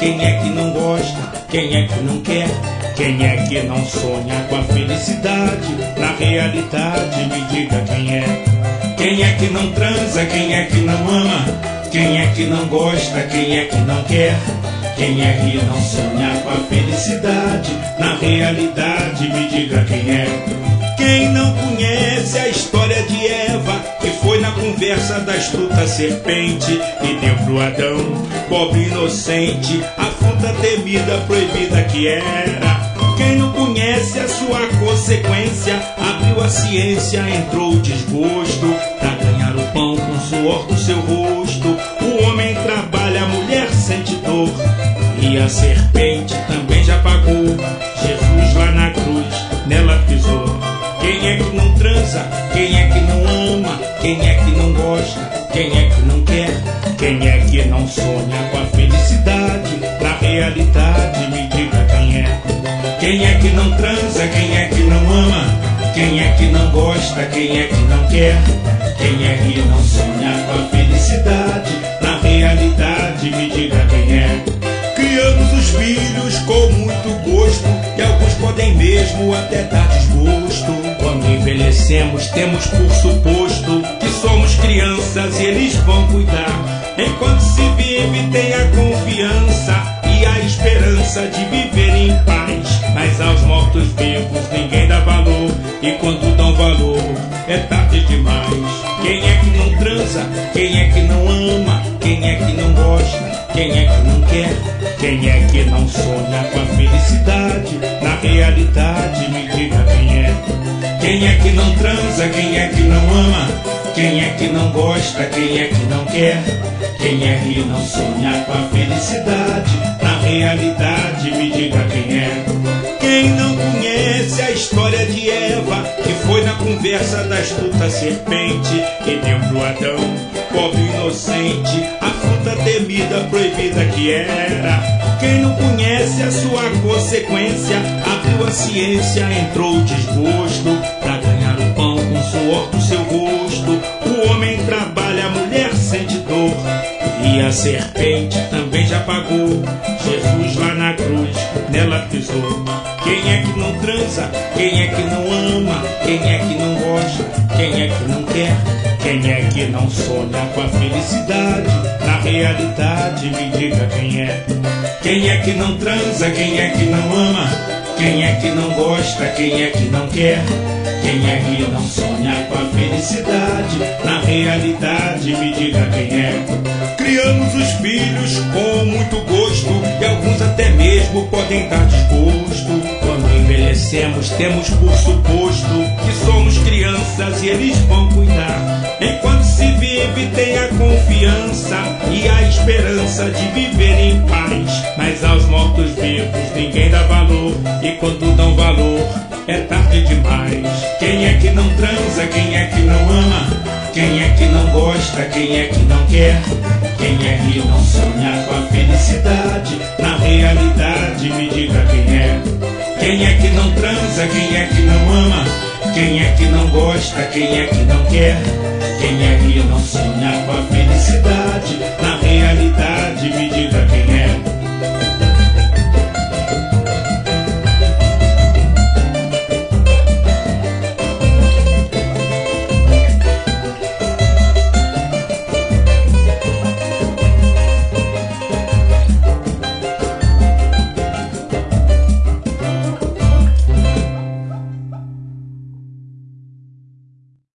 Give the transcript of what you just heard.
Quem é que não gosta? Quem é que não quer? Quem é que não sonha com a felicidade? Na realidade, me diga quem é. Quem é que não transa? Quem é que não ama? Quem é que não gosta? Quem é que não quer? Quem é que não sonha com a felicidade? Na realidade, me diga quem é. Quem não conhece a história de Eva, que foi na conversa da astuta serpente e deu pro Adão, pobre inocente, a fruta temida, proibida que era. Quem não conhece a sua consequência, abriu a ciência, entrou o desgosto, pra ganhar o pão com o suor do seu rosto. O homem trabalha, a mulher sente dor, e a serpente também já pagou. Jesus lá na cruz, nela pisou. Quem é que não transa? Quem é que não ama? Quem é que não gosta? Quem é que não quer? Quem é que não sonha com a felicidade? Na realidade, me diga quem é. Quem é que não transa? Quem é que não ama? Quem é que não gosta? Quem é que não quer? Quem é que não sonha com a felicidade? Na realidade, me diga quem é. Criamos os filhos com muito gosto, e alguns podem mesmo até dar desgosto. Quando envelhecemos, temos por suposto que somos crianças e eles vão cuidar. Enquanto se vive, tem a confiança e a esperança de viver em paz. Mas aos mortos-vivos ninguém dá valor, e quando dão valor, é tarde demais. Quem é que não transa? Quem é que não ama? Quem é que não gosta? Quem é que não quer? Quem é que não sonha com a felicidade? Na realidade, me diga quem é. Quem é que não transa? Quem é que não ama? Quem é que não gosta? Quem é que não quer? Quem é que não sonha com a felicidade? Na realidade, me diga quem é. Quem não conhece a história de Eva, que foi na conversa da astuta serpente e deu pro Adão, pobre inocente, a fruta temida, proibida que era. Quem não conhece a sua consequência, abriu a ciência, entrou o desgosto, pra ganhar o pão com o suor do seu rosto. O homem trabalha, a mulher sente dor, e a serpente também já pagou. Jesus lá na cruz, nela pisou. Quem é que não transa? Quem é que não ama? Quem é que não gosta? Quem é que não quer? Quem é que não sonha com a felicidade? Na realidade, me diga quem é. Quem é que não transa? Quem é que não ama? Quem é que não gosta? Quem é que não quer? Quem é que não sonha com a felicidade? Na realidade, me diga quem é. Criamos os filhos com muito gosto, e alguns até mesmo podem dar desgosto. Quando envelhecemos, temos por suposto que somos crianças e eles vão cuidar. Enquanto se vive, tem a confiança e a esperança de viver em paz. Mas aos mortos-vivos ninguém dá valor, e quando dão valor, é tarde demais. Quem é que não transa? Quem é que não ama? Quem é que não gosta? Quem é que não quer? Quem é que não sonha com a felicidade? Na realidade, me diga quem é. Quem é que não transa? Quem é que não ama? Quem é que não gosta? Quem é que não quer? Quem é que não sonha com a felicidade?